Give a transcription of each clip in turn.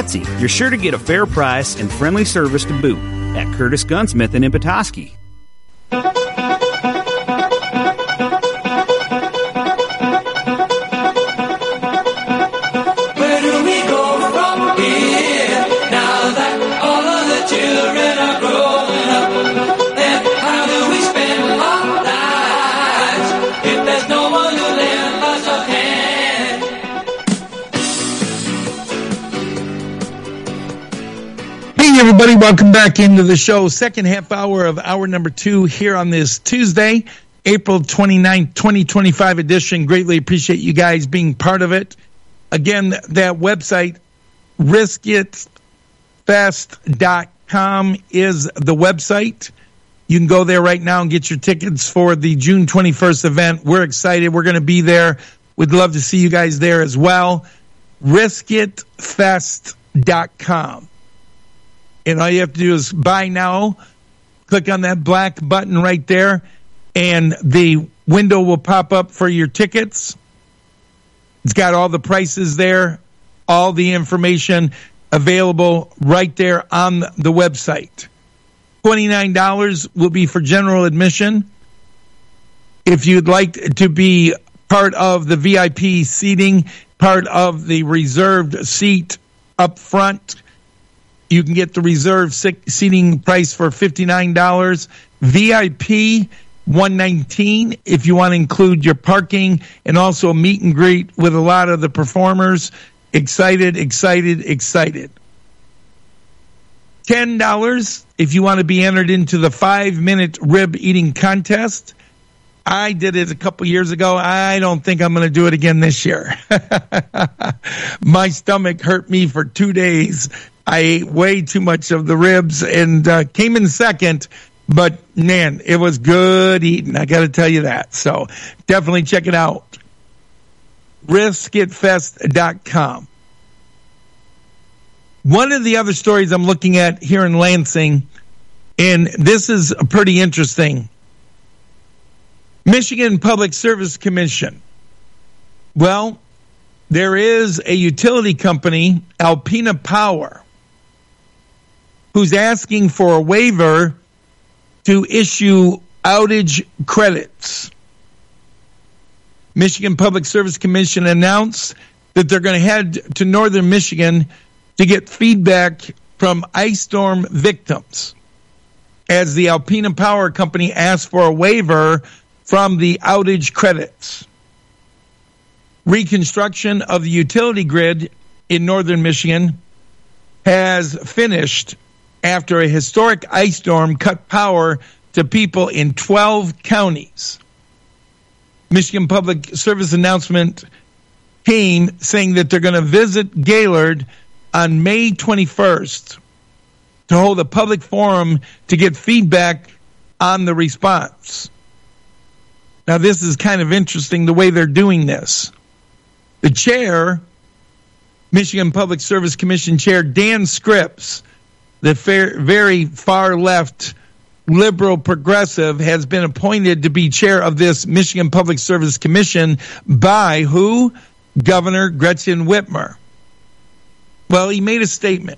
Betsy, you're sure to get a fair price and friendly service to boot at Curtis Gunsmith in Petoskey. Everybody, welcome back into the show. Second half hour of hour number 2 here on this Tuesday, April 29th, 2025 edition. Greatly appreciate you guys being part of it. Again, that website, riskitfest.com is the website. You can go there right now and get your tickets for the June 21st event. We're excited. We're going to be there. We'd love to see you guys there as well. riskitfest.com. And all you have to do is buy now, click on that black button right there, and the window will pop up for your tickets. It's got all the prices there, all the information available right there on the website. $29 will be for general admission. If you'd like to be part of the VIP seating, part of the reserved seat up front, you can get the reserved seating price for $59. VIP, $119 if you want to include your parking and also a meet and greet with a lot of the performers. Excited. $10 if you want to be entered into the 5-minute rib eating contest. I did it a couple years ago. I don't think I'm going to do it again this year. My stomach hurt me for 2 days. I ate way too much of the ribs and came in second, but man, it was good eating. I got to tell you that. So definitely check it out. riskitfest.com. One of the other stories I'm looking at here in Lansing, and this is pretty interesting. Michigan Public Service Commission. Well, there is a utility company, Alpena Power, who's asking for a waiver to issue outage credits. Michigan Public Service Commission announced that they're going to head to northern Michigan to get feedback from ice storm victims, as the Alpena Power Company asked for a waiver from the outage credits. Reconstruction of the utility grid in northern Michigan has finished after a historic ice storm cut power to people in 12 counties. Michigan Public Service announcement came saying that they're going to visit Gaylord on May 21st to hold a public forum to get feedback on the response. Now, this is kind of interesting the way they're doing this. The chair, Michigan Public Service Commission Chair Dan Scripps, the very far left liberal progressive, has been appointed to be chair of this Michigan Public Service Commission by who? Governor Gretchen Whitmer. Well, he made a statement.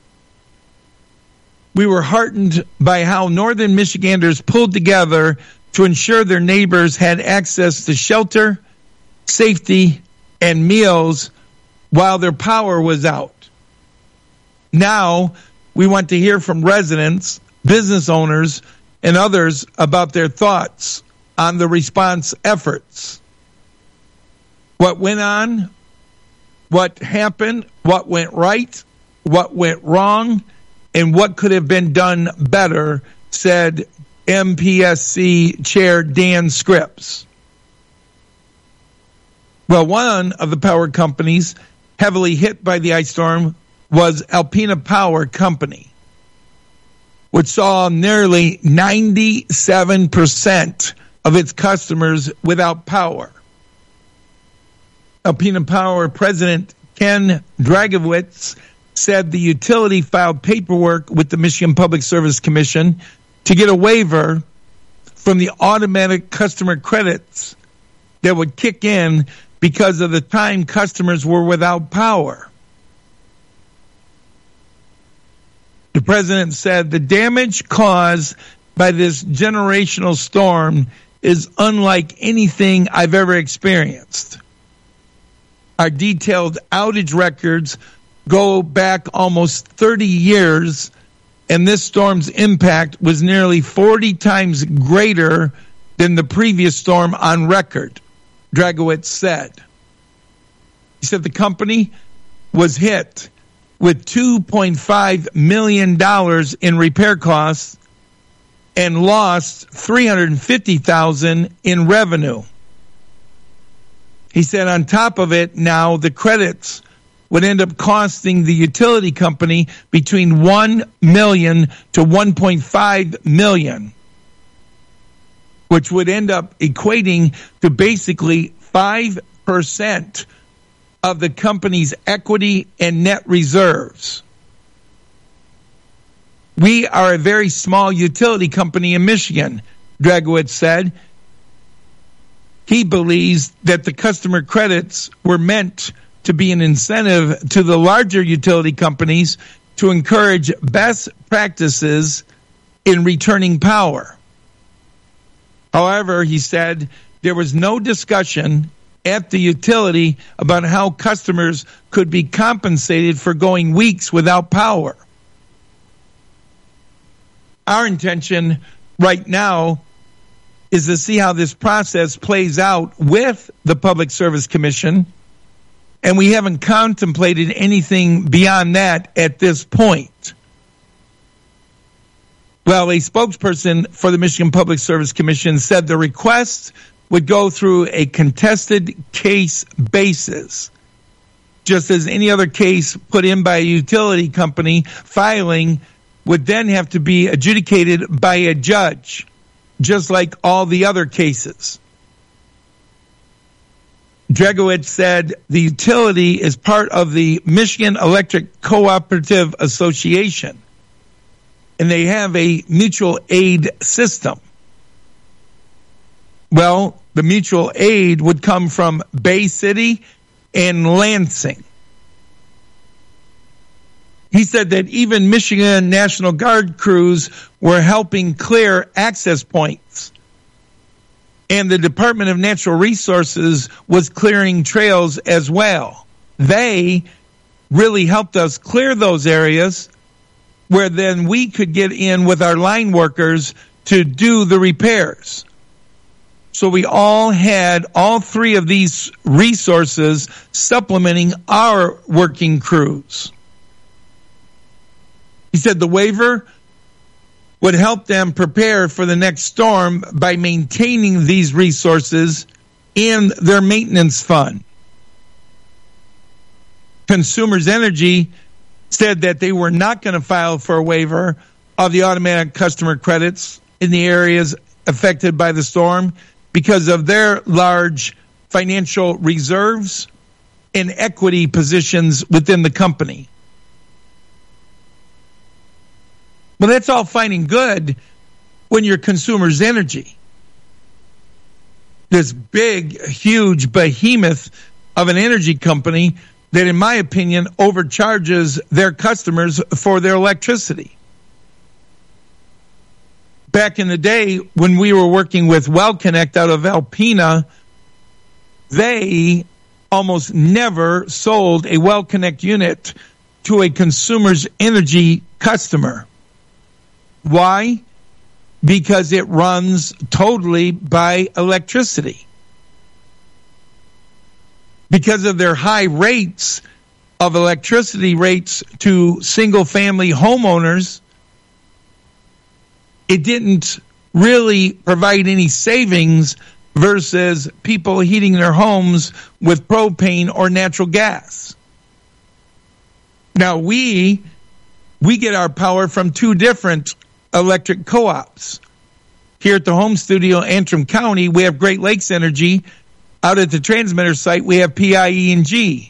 We were heartened by how northern Michiganders pulled together to ensure their neighbors had access to shelter, safety, and meals while their power was out. Now, we want to hear from residents, business owners, and others about their thoughts on the response efforts. What went on, what happened, what went right, what went wrong, and what could have been done better, said MPSC Chair Dan Scripps. Well, one of the power companies heavily hit by the ice storm was Alpena Power Company, which saw nearly 97% of its customers without power. Alpena Power President Ken Dragowitz said the utility filed paperwork with the Michigan Public Service Commission to get a waiver from the automatic customer credits that would kick in because of the time customers were without power. The president said the damage caused by this generational storm is unlike anything I've ever experienced. Our detailed outage records go back almost 30 years, and this storm's impact was nearly 40 times greater than the previous storm on record, Dragowitz said. He said the company was hit with $2.5 million in repair costs and lost $350,000 in revenue. He said on top of it, now the credits would end up costing the utility company between $1 million to $1.5 million, which would end up equating to basically 5% of the company's equity and net reserves. We are a very small utility company in Michigan, Dragowitz said. He believes that the customer credits were meant to be an incentive to the larger utility companies to encourage best practices in returning power. However, he said there was no discussion at the utility about how customers could be compensated for going weeks without power. Our intention right now is to see how this process plays out with the Public Service Commission, and we haven't contemplated anything beyond that at this point. Well, a spokesperson for the Michigan Public Service Commission said the request would go through a contested case basis, just as any other case put in by a utility company. Filing would then have to be adjudicated by a judge, just like all the other cases. Dragowitz said the utility is part of the Michigan Electric Cooperative Association, and they have a mutual aid system. Well, the mutual aid would come from Bay City and Lansing. He said that even Michigan National Guard crews were helping clear access points, and the Department of Natural Resources was clearing trails as well. They really helped us clear those areas where then we could get in with our line workers to do the repairs. So we all had all three of these resources supplementing our working crews. He said the waiver would help them prepare for the next storm by maintaining these resources in their maintenance fund. Consumers Energy said that they were not going to file for a waiver of the automatic customer credits in the areas affected by the storm because of their large financial reserves and equity positions within the company. Well, that's all fine and good when you're Consumers Energy, this big, huge behemoth of an energy company that, in my opinion, overcharges their customers for their electricity. Back in the day when we were working with WellConnect out of Alpena, they almost never sold a WellConnect unit to a Consumers Energy customer. Why? Because it runs totally by electricity. Because of their high rates of electricity rates to single-family homeowners, it didn't really provide any savings versus people heating their homes with propane or natural gas. Now, we get our power from two different electric co-ops. Here at the home studio, Antrim County, we have Great Lakes Energy. Out at the transmitter site, we have PIE&G.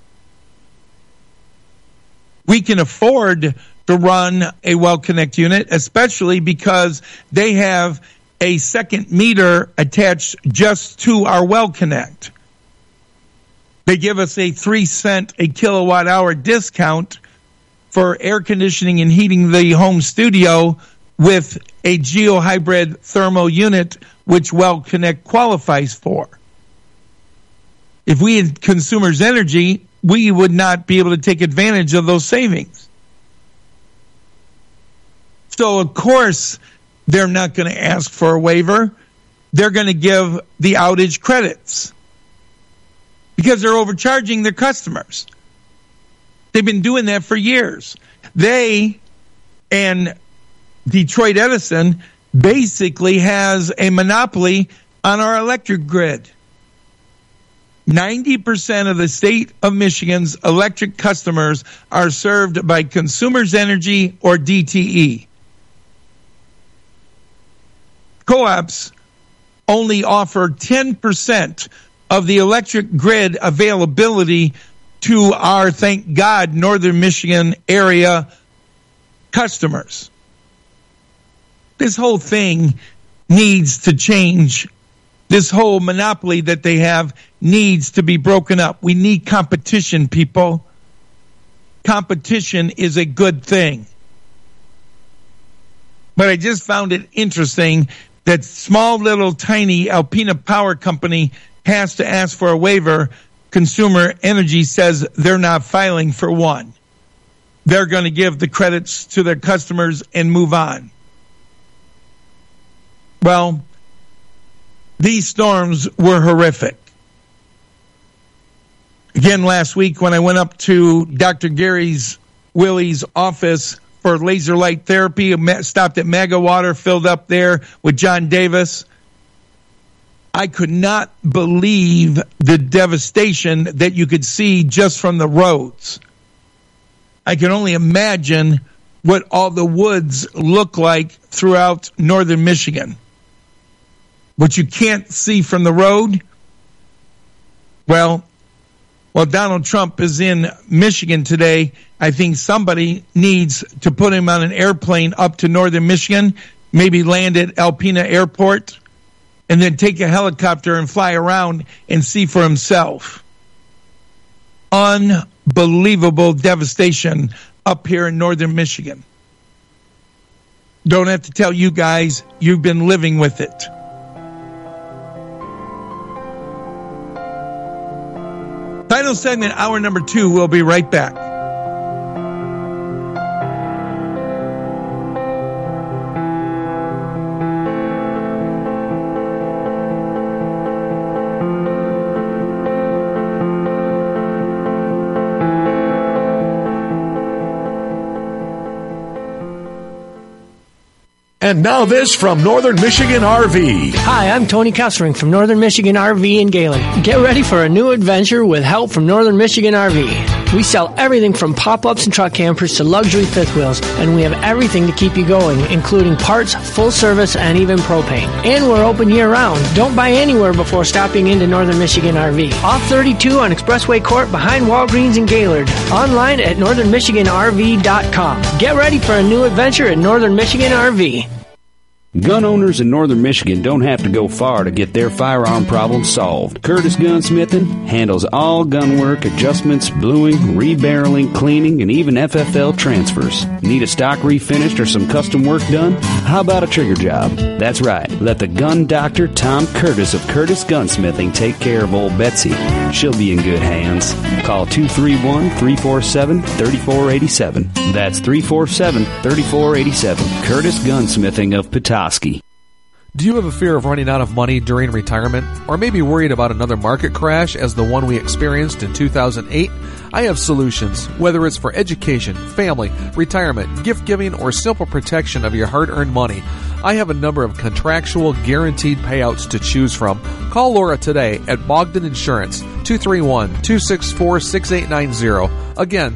We can afford to run a WellConnect unit, especially because they have a second meter attached just to our WellConnect. They give us a 3 cent a kilowatt hour discount for air conditioning and heating the home studio with a geohybrid thermal unit, which Well Connect qualifies for. If we had Consumers Energy, we would not be able to take advantage of those savings. So, of course, they're not going to ask for a waiver. They're going to give the outage credits because they're overcharging their customers. They've been doing that for years. They and Detroit Edison basically has a monopoly on our electric grid. 90% of the state of Michigan's electric customers are served by Consumers Energy or DTE. Co-ops only offer 10% of the electric grid availability to our, thank God, Northern Michigan area customers. This whole thing needs to change. This whole monopoly that they have needs to be broken up. We need competition, people. Competition is a good thing. But I just found it interesting that small, little, tiny Alpena Power Company has to ask for a waiver. Consumer Energy says they're not filing for one. They're going to give the credits to their customers and move on. Well, these storms were horrific. Again, last week when I went up to Dr. Gary Willey's office for laser light therapy, stopped at Mega Water, filled up there with John Davis, I could not believe the devastation that you could see just from the roads. I can only imagine what all the woods look like throughout northern Michigan. What you can't see from the road, well, while Donald Trump is in Michigan today, I think somebody needs to put him on an airplane up to northern Michigan, maybe land at Alpena Airport, and then take a helicopter and fly around and see for himself. Unbelievable devastation up here in northern Michigan. Don't have to tell you guys, you've been living with it. Final segment, hour number 2. We'll be right back. And now this from Northern Michigan RV. Hi, I'm Tony Kessering from Northern Michigan RV in Gaylord. Get ready for a new adventure with help from Northern Michigan RV. We sell everything from pop-ups and truck campers to luxury fifth wheels, and we have everything to keep you going, including parts, full service, and even propane. And we're open year-round. Don't buy anywhere before stopping into Northern Michigan RV. Off 32 on Expressway Court behind Walgreens in Gaylord. Online at northernmichiganrv.com. Get ready for a new adventure at Northern Michigan RV. Gun owners in northern Michigan don't have to go far to get their firearm problem solved. Curtis Gunsmithing handles all gun work, adjustments, bluing, rebarreling, cleaning, and even FFL transfers. Need a stock refinished or some custom work done? How about a trigger job? That's right. Let the gun doctor, Tom Curtis of Curtis Gunsmithing, take care of old Betsy. She'll be in good hands. Call 231-347-3487. That's 347-3487. Curtis Gunsmithing of Petoskey. Do you have a fear of running out of money during retirement? Or maybe worried about another market crash as the one we experienced in 2008? I have solutions, whether it's for education, family, retirement, gift giving, or simple protection of your hard-earned money. I have a number of contractual guaranteed payouts to choose from. Call Laura today at Bogdan Insurance, 231-264-6890. Again,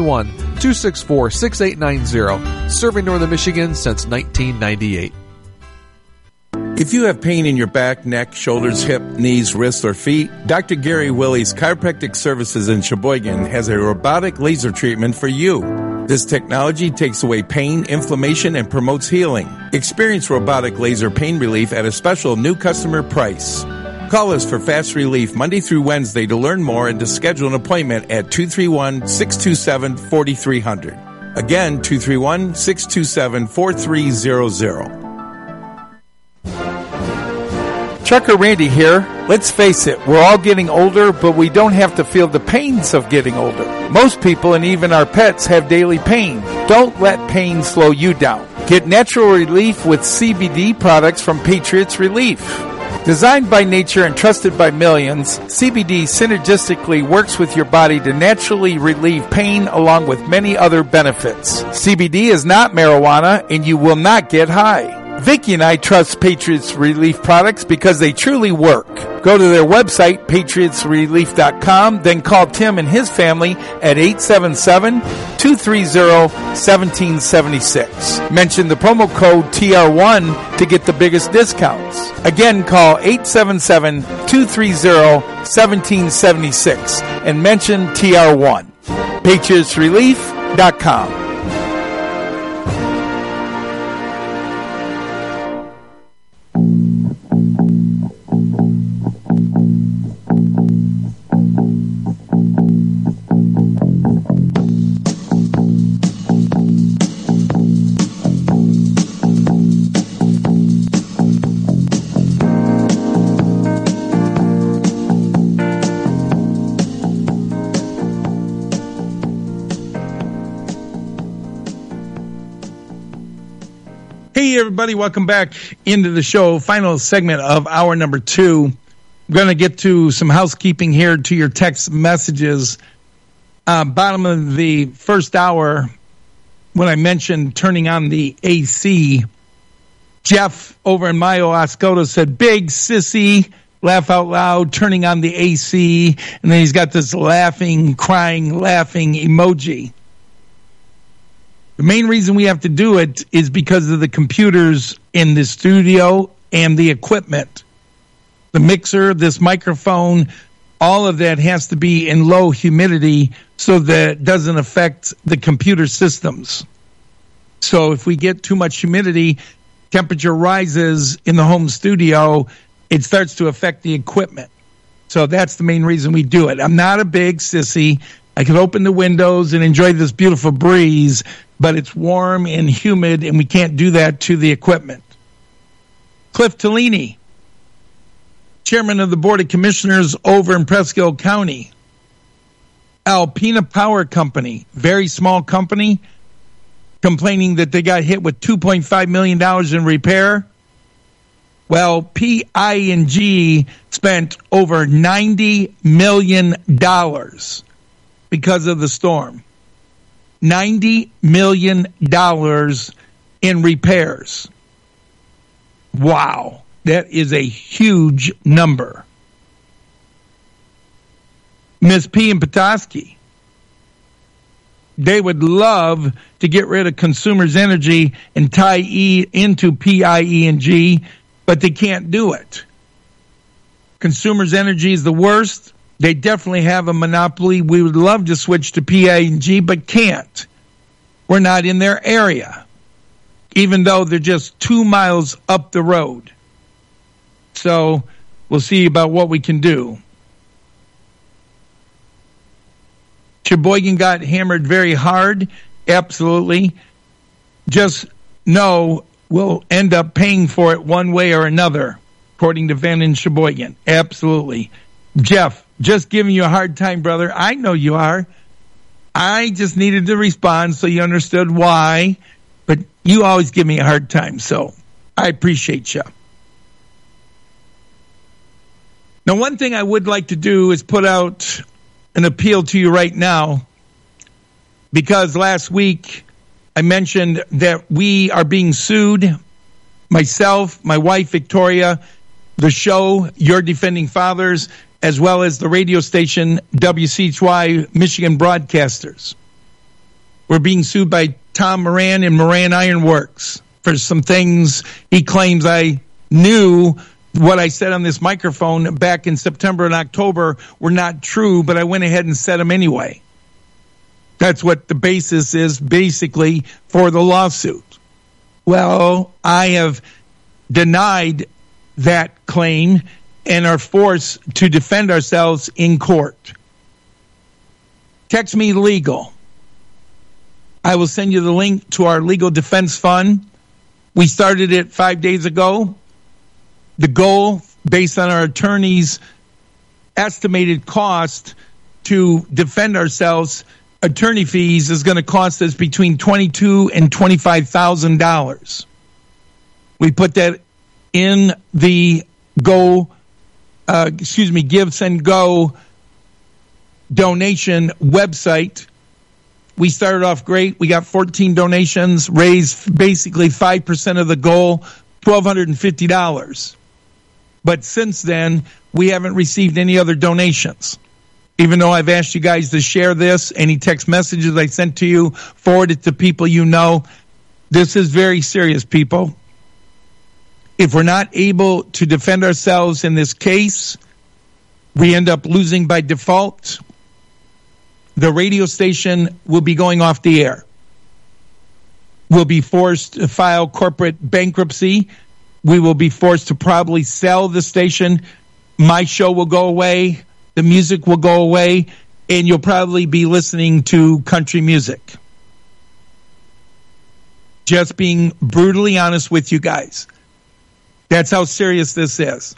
231-264-6890. Serving Northern Michigan since 1998. If you have pain in your back, neck, shoulders, hip, knees, wrists, or feet, Dr. Gary Willey's Chiropractic Services in Sheboygan has a robotic laser treatment for you. This technology takes away pain, inflammation, and promotes healing. Experience robotic laser pain relief at a special new customer price. Call us for fast relief Monday through Wednesday to learn more and to schedule an appointment at 231-627-4300. Again, 231-627-4300. Trucker Randy here. Let's face it, we're all getting older, but we don't have to feel the pains of getting older. Most people and even our pets have daily pain. Don't let pain slow you down. Get natural relief with CBD products from Patriots Relief. Designed by nature and trusted by millions, CBD synergistically works with your body to naturally relieve pain along with many other benefits. CBD is not marijuana and you will not get high. Vicki and I trust Patriots Relief products because they truly work. Go to their website, patriotsrelief.com, then call Tim and his family at 877-230-1776. Mention the promo code TR1 to get the biggest discounts. Again, call 877-230-1776 and mention TR1. patriotsrelief.com. Hey, everybody, welcome back into the show. Final segment of hour number 2. I'm going to get to some housekeeping here to your text messages. Bottom of the first hour, when I mentioned turning on the AC, Jeff over in Mayo Oscoda said, big sissy, laugh out loud, turning on the AC. And then he's got this laughing, crying, laughing emoji. The main reason we have to do it is because of the computers in the studio and the equipment. The mixer, this microphone, all of that has to be in low humidity so that it doesn't affect the computer systems. So if we get too much humidity, temperature rises in the home studio, it starts to affect the equipment. So that's the main reason we do it. I'm not a big sissy. I can open the windows and enjoy this beautiful breeze, but it's warm and humid, and we can't do that to the equipment. Cliff Tellini, chairman of the Board of Commissioners over in Presque Isle County. Alpena Power Company, very small company, complaining that they got hit with $2.5 million in repair. Well, PI&G spent over $90 million because of the storm. $90 million in repairs. Wow, that is a huge number. Ms. P. in Petoskey, they would love to get rid of Consumers Energy and tie into PI&G, but they can't do it. Consumers Energy is the worst. They definitely have a monopoly. We would love to switch to PI&G, but can't. We're not in their area, even though they're just 2 miles up the road. So we'll see about what we can do. Sheboygan got hammered very hard. Absolutely. Just know we'll end up paying for it one way or another, according to Van in Sheboygan. Absolutely. Jeff, just giving you a hard time, brother. I know you are. I just needed to respond so you understood why, but you always give me a hard time, so I appreciate you. Now, one thing I would like to do is put out an appeal to you right now, because last week I mentioned that we are being sued, myself, my wife, Victoria, the show, Your Defending Fathers, as well as the radio station WCHY Michigan Broadcasters. We're being sued by Tom Moran and Moran Iron Works for some things he claims I knew what I said on this microphone back in September and October were not true, but I went ahead and said them anyway. That's what the basis is basically for the lawsuit. Well, I have denied that claim and are forced to defend ourselves in court. Text me legal. I will send you the link to our legal defense fund. We started it 5 days ago. The goal, based on our attorney's estimated cost to defend ourselves, attorney fees is going to cost us between $22,000 and $25,000. We put that in the Give, Send, Go donation website. We started off great. We got 14 donations, raised basically 5% of the goal, $1,250. But since then, we haven't received any other donations. Even though I've asked you guys to share this, any text messages I sent to you, forward it to people you know. This is very serious, people. If we're not able to defend ourselves in this case, we end up losing by default. The radio station will be going off the air. We'll be forced to file corporate bankruptcy. We will be forced to probably sell the station. My show will go away. The music will go away. And you'll probably be listening to country music. Just being brutally honest with you guys. That's how serious this is.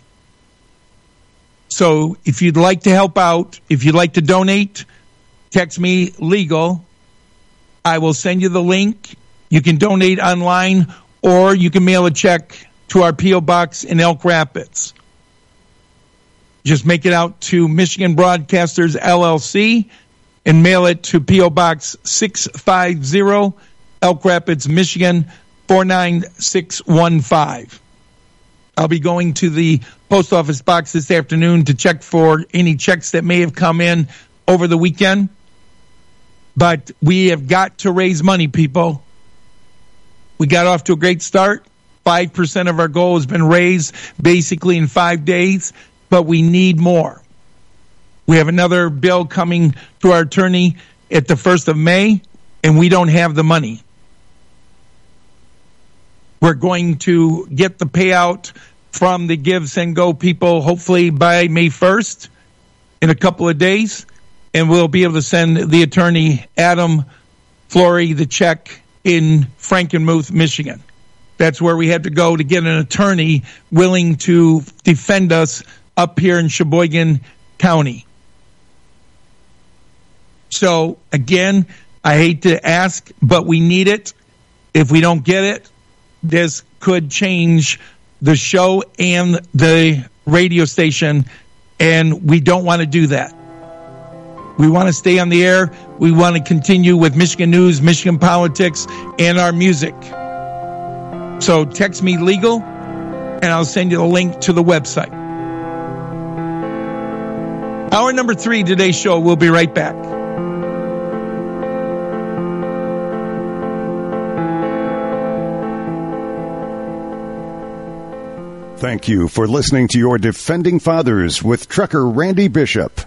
So if you'd like to help out, if you'd like to donate, text me legal. I will send you the link. You can donate online, or you can mail a check to our P.O. Box in Elk Rapids. Just make it out to Michigan Broadcasters, LLC, and mail it to P.O. Box 650, Elk Rapids, Michigan, 49615. I'll be going to the post office box this afternoon to check for any checks that may have come in over the weekend. But we have got to raise money, people. We got off to a great start. 5% of our goal has been raised basically in 5 days, but we need more. We have another bill coming to our attorney at the 1st of May, and we don't have the money. We're going to get the payout from the Give, Send, Go people hopefully by May 1st in a couple of days, and we'll be able to send the attorney, Adam Flory, the check in Frankenmuth, Michigan. That's where we had to go to get an attorney willing to defend us up here in Sheboygan County. So, again, I hate to ask, but we need it. If we don't get it, this could change the show and the radio station, and we don't want to do that. We want to stay on the air. We want to continue with Michigan news, Michigan politics, and our music. So text me legal, and I'll send you the link to the website. Hour number 3, today's show. We'll be right back. Thank you for listening to your Defending Fathers with trucker Randy Bishop.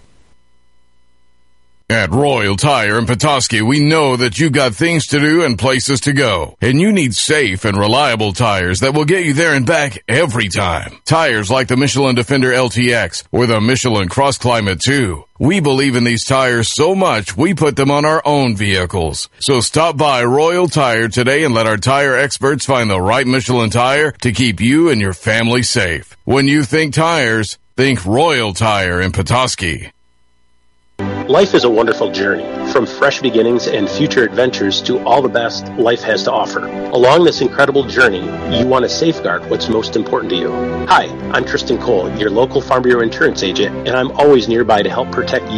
At Royal Tire in Petoskey, we know that you got things to do and places to go, and you need safe and reliable tires that will get you there and back every time. Tires like the Michelin Defender LTX or the Michelin Cross Climate 2. We believe in these tires so much, we put them on our own vehicles. So stop by Royal Tire today and let our tire experts find the right Michelin tire to keep you and your family safe. When you think tires, think Royal Tire in Petoskey. Life is a wonderful journey, from fresh beginnings and future adventures to all the best life has to offer. Along this incredible journey, you want to safeguard what's most important to you. Hi, I'm Tristan Cole, your local Farm Bureau insurance agent, and I'm always nearby to help protect